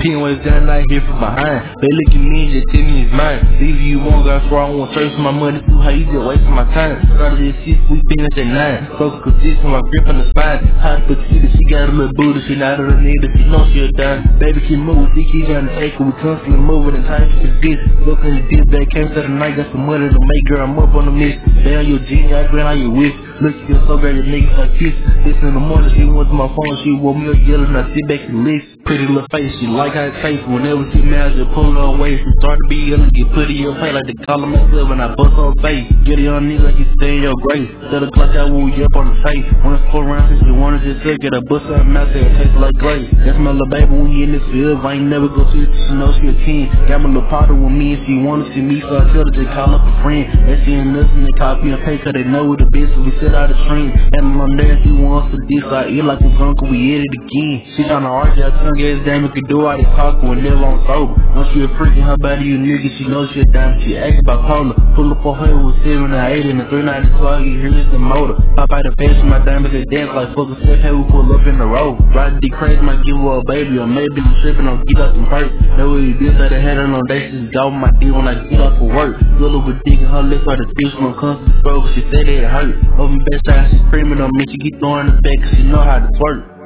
Pin waves down, I hear from behind. They look at me and just tell me it's mine. Leave you won't got swear I won't search for my money too high, you just wasting my time. Started this shit, we finished at 9. So consistent, my grip on the spine. Hot petite, she got a little booty, she not a nigga, she know she a dime. Baby keep moving, she keep trying to take it, we constantly moving and time for this. Look in the dip back, came to the night, got some money to make, girl, I'm up on the miss. Damn, you a genie, I grant how you wish. Look, you feel so great, your niggas like kiss. This in the morning, she went to my phone, she woke me up yelling, I sit back and listen. Pretty little face, she like how it tastes. Whenever she mad, just pull her away. She start to be yelling, get put in your face like they call him myself when I bust her face. Get a young nigga like you stay in your grave. Set the clock out when we up on the face. Wanna score around since you wanna just suck it. I bust her mouth, say it tastes like glaze. That's my little baby when we in this field. I ain't never go to it, she know she a 10. Got my little partner with me and she wanna see me, so I tell her just call up a friend. That she ain't nothing, they copy and pay, cause they know we the best, so we sit out the stream. And on there, she wants to diss, I eat like a drunk, we hit it again. She tryna argue, I tongue ass damn, it could do all this talking whenever I'm sober. Once she a freaking her body, you nigga, she knows she a dime, she act bipolar. Pull up on her with 7 or 8 and the 392, all you hear is the motor. Pop out the face, my diamonds, they dance like fuck a step, hey, we pull up in the road. Ride the crazy, might give her a baby, or maybe I'm tripping on get up some hurt. Know what it is, I done had her on day, she's got my D when I get off for work. Little with dick in her lips, like the fish from constant struggle, she said it hurt. Over my best side, she screaming on me, she keep throwing the back, cause she know how to twerk.